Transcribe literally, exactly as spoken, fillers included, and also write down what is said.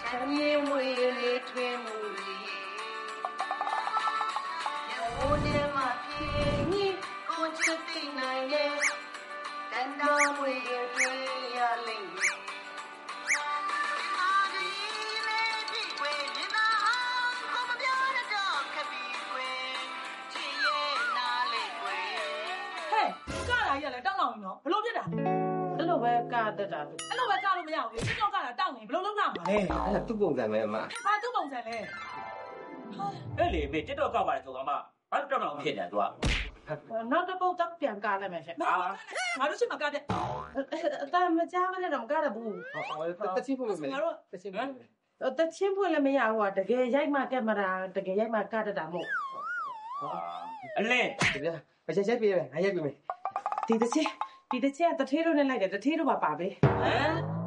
သမီးမွေလေးထွေးမှုလေးဘိုးတဲ့မှာပြေညီကိုချစ်သိနိုင်ရဲ့တန်တော်မွေထွေးရလိမ့်မယ်တောင်းလောင်နော်ဘလို့ဖြစ်တာအဲ့လိုပဲကတတ်တာအဲ့လိုပဲကြားလို့မရဘူးလေကြောက်ကတာတောင်းနေဘလို့လုံးလာမှာလဲအဲ့ဒါသူ့ပုံစံပဲအမဟာသူ့ပုံစံလဲအဲ့လေမေတစ်တော့ကောက်ပါတယ်ဆိုတော့မှဘာလို့တောင်းလောင်ဖြစ်နေ तू อ่ะနောက်တစ်ပုတ်တော့ပြန်ကားလိုက်မယ်ရှင်ဟာငါတို့ရှိမကားတဲ့အတမ်းမကြားမနဲ့တော့မကားရဘူးဟုတ်တချင်းပုံပဲငါတို့တချင်းပုံတချင်းဖွင့်လည်းမရဘူးတကယ်ရိုက်မှကင်မရာတကယ်ရိုက်မှကတတ်တာမဟုတ်အလင်းဒီဗျာအချက်ချက်ပြေးမယ်ငါရိုက်ပြေးမယ်ဒီတစ်ချင်းဒီတစ်ချင်းကတထေးတို့နဲ့လိုက်တယ်တထေးတို့ပါပါပဲဟမ်